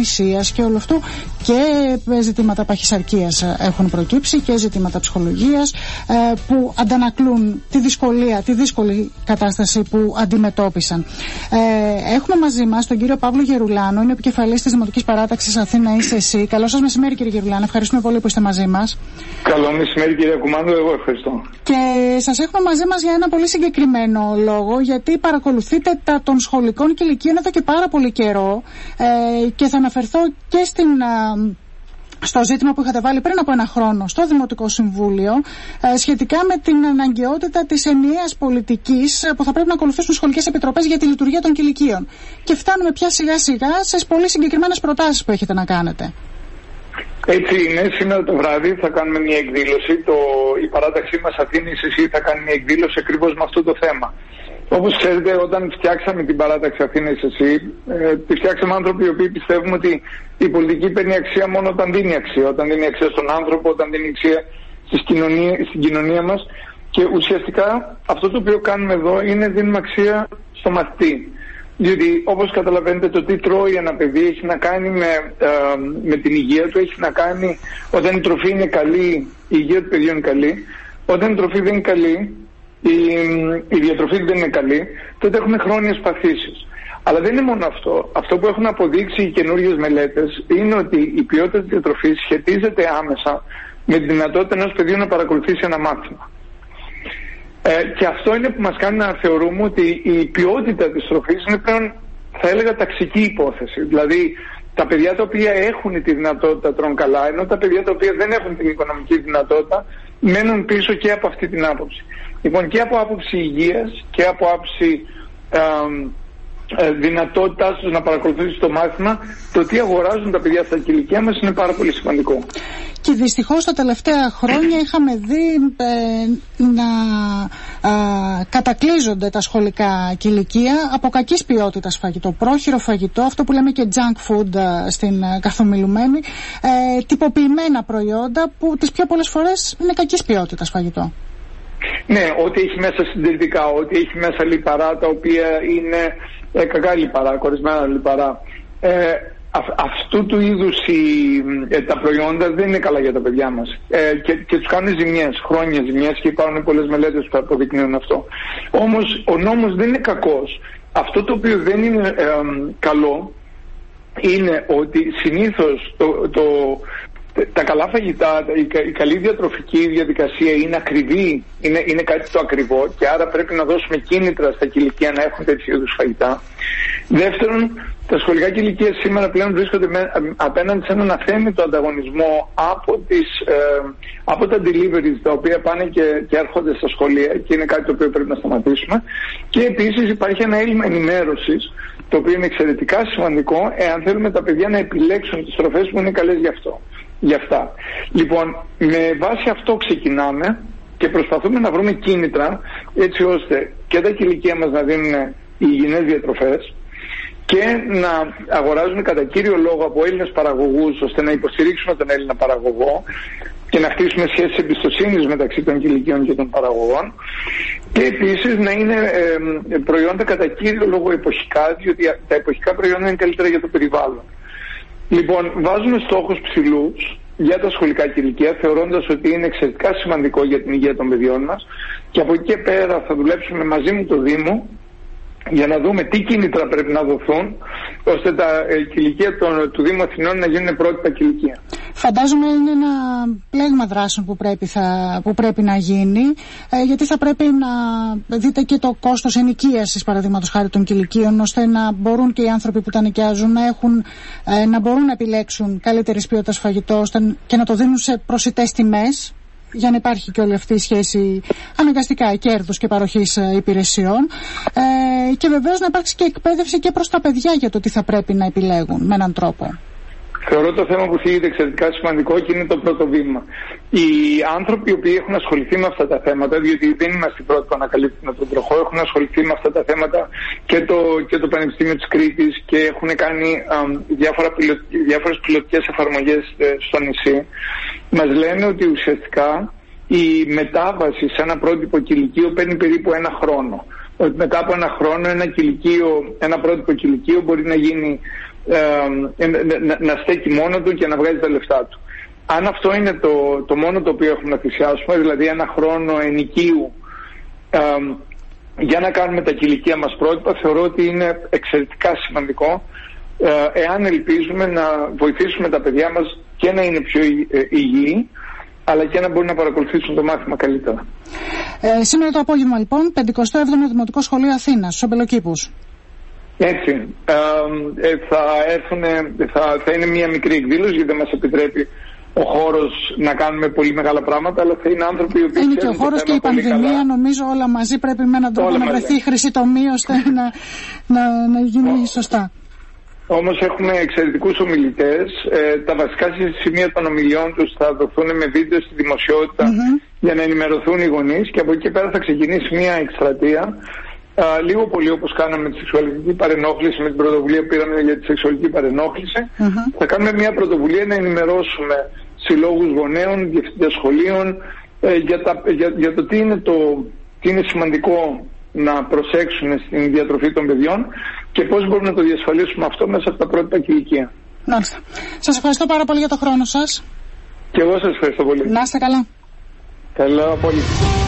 αιχμονησίας και όλο αυτό, και ζητήματα παχυσαρκίας έχουν προκύψει και ζητήματα ψυχολογίας που αντανακλούν τη δύσκολη κατάσταση που αντιμετώπισαν. Έχουμε μαζί μας τον κύριο Παύλο Γερουλάνο, είναι επικεφαλής της Δημοτικής Παράταξης Αθήνα Είσαι Εσύ. Καλό σας μεσημέρι, κύριε Γερουλάνο, ευχαριστούμε πολύ που είστε μαζί μας. Καλό μεσημέρι, κύριε Κουμάντο, εγώ ευχαριστώ. Και σας έχουμε μαζί μας για ένα πολύ συγκεκριμένο λόγο, γιατί παρακολουθείτε των σχολικών και ηλικίων εδώ και πάρα πολύ καιρό, και θα αναφερθώ και στο ζήτημα που είχατε βάλει πριν από ένα χρόνο στο Δημοτικό Συμβούλιο, σχετικά με την αναγκαιότητα της ενιαίας πολιτικής που θα πρέπει να ακολουθήσουν σχολικές επιτροπές για τη λειτουργία των κηλικίων. Και φτάνουμε πια σιγά σιγά σε πολύ συγκεκριμένες προτάσεις που έχετε να κάνετε. Έτσι είναι, σήμερα το βράδυ θα κάνουμε μια εκδήλωση. Η παράταξή μας Αθήνα Είσαι Εσύ θα κάνει μια εκδήλωση ακριβώς με αυτό το θέμα. Όπως ξέρετε, όταν φτιάξαμε την παράταξη Αθήνα Είσαι Εσύ, τη φτιάξαμε άνθρωποι οι οποίοι πιστεύουμε ότι η πολιτική παίρνει αξία μόνο όταν δίνει αξία. Όταν δίνει αξία στον άνθρωπο, όταν δίνει αξία στην κοινωνία μας. Και ουσιαστικά αυτό το οποίο κάνουμε εδώ είναι δίνουμε αξία στο μαθητή. Διότι όπως καταλαβαίνετε, το τι τρώει ένα παιδί έχει να κάνει με την υγεία του, έχει να κάνει όταν η τροφή είναι καλή, η υγεία του παιδιού είναι καλή. Όταν η τροφή δεν είναι καλή, η διατροφή δεν είναι καλή, τότε έχουμε χρόνιες παθήσεις. Αλλά δεν είναι μόνο αυτό. Αυτό που έχουν αποδείξει οι καινούργιες μελέτες είναι ότι η ποιότητα της διατροφής σχετίζεται άμεσα με τη δυνατότητα ενός παιδιού να παρακολουθήσει ένα μάθημα. Και αυτό είναι που μας κάνει να θεωρούμε ότι η ποιότητα της τροφής είναι πλέον, θα έλεγα, ταξική υπόθεση. Δηλαδή, τα παιδιά τα οποία έχουν τη δυνατότητα τρώνε καλά, ενώ τα παιδιά τα οποία δεν έχουν την οικονομική δυνατότητα μένουν πίσω και από αυτή την άποψη. Λοιπόν, και από άποψη υγείας και από άποψη δυνατότητάς τους να παρακολουθήσουν το μάθημα, το τι αγοράζουν τα παιδιά στα κηλικία μας είναι πάρα πολύ σημαντικό. Και δυστυχώς τα τελευταία χρόνια είχαμε δει να κατακλείζονται τα σχολικά κηλικία από κακής ποιότητας φαγητό, πρόχειρο φαγητό, αυτό που λέμε και junk food στην καθομιλουμένη, τυποποιημένα προϊόντα που τις πιο πολλές φορές είναι κακής ποιότητας φαγητό. Ναι, ό,τι έχει μέσα συντηρητικά, ό,τι έχει μέσα λιπαρά, τα οποία είναι κακά λιπαρά, κορισμένα λιπαρά. Αυτού του είδους τα προϊόντα δεν είναι καλά για τα παιδιά μας, και τους κάνουν ζημιές, χρόνια ζημιές, και υπάρχουν πολλές μελέτες που αποδεικνύουν αυτό. Όμως ο νόμος δεν είναι κακός. Αυτό το οποίο δεν είναι καλό είναι ότι συνήθως τα καλά φαγητά, η καλή διατροφική διαδικασία είναι ακριβή, είναι κάτι το ακριβό, και άρα πρέπει να δώσουμε κίνητρα στα κηλικία να έχουν τέτοιου είδους φαγητά. Δεύτερον, τα σχολικά κηλικία σήμερα πλέον βρίσκονται απέναντι σε έναν αθέμητο ανταγωνισμό από τα deliveries, τα οποία πάνε και έρχονται στα σχολεία, και είναι κάτι το οποίο πρέπει να σταματήσουμε. Και επίσης υπάρχει ένα έλλειμμα ενημέρωσης, το οποίο είναι εξαιρετικά σημαντικό εάν θέλουμε τα παιδιά να επιλέξουν τις τροφές που είναι καλές γι' αυτά. Λοιπόν, με βάση αυτό ξεκινάμε και προσπαθούμε να βρούμε κίνητρα έτσι ώστε και τα κηλικία μας να δίνουν υγιεινές διατροφές και να αγοράζουν κατά κύριο λόγο από Έλληνες παραγωγούς, ώστε να υποστηρίξουμε τον Έλληνα παραγωγό και να χτίσουμε σχέσεις εμπιστοσύνης μεταξύ των κηλικίων και των παραγωγών, και επίσης να είναι προϊόντα κατά κύριο λόγο εποχικά, διότι τα εποχικά προϊόντα είναι καλύτερα για το περιβάλλον. Λοιπόν, βάζουμε στόχους ψηλούς για τα σχολικά κηλικία, θεωρώντας ότι είναι εξαιρετικά σημαντικό για την υγεία των παιδιών μας, και από εκεί και πέρα θα δουλέψουμε μαζί με το Δήμο για να δούμε τι κίνητρα πρέπει να δοθούν ώστε τα κηλικία του Δήμου Αθηνών να γίνουν πρότυπα κηλικία. Φαντάζομαι είναι ένα πλέγμα δράσεων που πρέπει να γίνει, γιατί θα πρέπει να δείτε και το κόστος ενοικίασης, παραδείγματος χάρη, των κηλικίων, ώστε να μπορούν και οι άνθρωποι που τα νοικιάζουν να μπορούν να επιλέξουν καλύτερης ποιότητας φαγητό και να το δίνουν σε προσιτές τιμές, για να υπάρχει και όλη αυτή η σχέση αναγκαστικά κέρδους και παροχής υπηρεσιών, και βεβαίως να υπάρξει και εκπαίδευση και προς τα παιδιά για το τι θα πρέπει να επιλέγουν με έναν τρόπο. Θεωρώ το θέμα που θίγεται εξαιρετικά σημαντικό και είναι το πρώτο βήμα. Οι άνθρωποι οι οποίοι έχουν ασχοληθεί με αυτά τα θέματα, διότι δεν είμαστε οι πρώτοι που ανακαλύπτουν τον τροχό, έχουν ασχοληθεί με αυτά τα θέματα και το Πανεπιστήμιο της Κρήτης, και έχουν κάνει διάφορες πιλωτικές εφαρμογές στο νησί. Μας λένε ότι ουσιαστικά η μετάβαση σε ένα πρότυπο κηλικείο παίρνει περίπου ένα χρόνο. Ότι μετά από ένα χρόνο ένα πρότυπο κηλικείο μπορεί να γίνει να στέκει μόνο του και να βγάζει τα λεφτά του. Αν αυτό είναι το μόνο το οποίο έχουμε να θυσιάσουμε, δηλαδή ένα χρόνο ενοικίου για να κάνουμε τα κηλικία μας πρότυπα, θεωρώ ότι είναι εξαιρετικά σημαντικό, εάν ελπίζουμε να βοηθήσουμε τα παιδιά μας και να είναι πιο υγιεί, αλλά και να μπορούν να παρακολουθήσουν το μάθημα καλύτερα. Σήμερα το απόγευμα λοιπόν, 57ο Δημοτικό Σχολείο Αθήνας, στους Αμπελοκήπους. Έτσι. Θα είναι μια μικρή εκδήλωση, γιατί δεν μας επιτρέπει ο χώρος να κάνουμε πολύ μεγάλα πράγματα, αλλά θα είναι άνθρωποι οι οποίοι... Είναι και ο χώρος και η πανδημία, νομίζω όλα μαζί πρέπει με έναν τρόπο να βρεθεί η χρυσή τομή ώστε να γίνει σωστά. Όμως έχουμε εξαιρετικούς ομιλητές. Τα βασικά σημεία των ομιλιών τους θα δοθούν με βίντεο στη δημοσιότητα για να ενημερωθούν οι γονείς, και από εκεί πέρα θα ξεκινήσει μια εκστρατεία, λίγο πολύ όπως κάναμε τη σεξουαλική παρενόχληση, με την πρωτοβουλία που πήραμε για τη σεξουαλική παρενόχληση. Θα κάνουμε μια πρωτοβουλία να ενημερώσουμε συλλόγους γονέων, διευθυντές σχολείων για το τι είναι σημαντικό να προσέξουν στην διατροφή των παιδιών και πώς μπορούμε να το διασφαλίσουμε αυτό μέσα από τα πρότυπα και ηλικία. Μάλιστα. Σας ευχαριστώ πάρα πολύ για το χρόνο σας. Και εγώ σας ευχαριστώ πολύ. Να είστε καλά. Καλά, πολύ.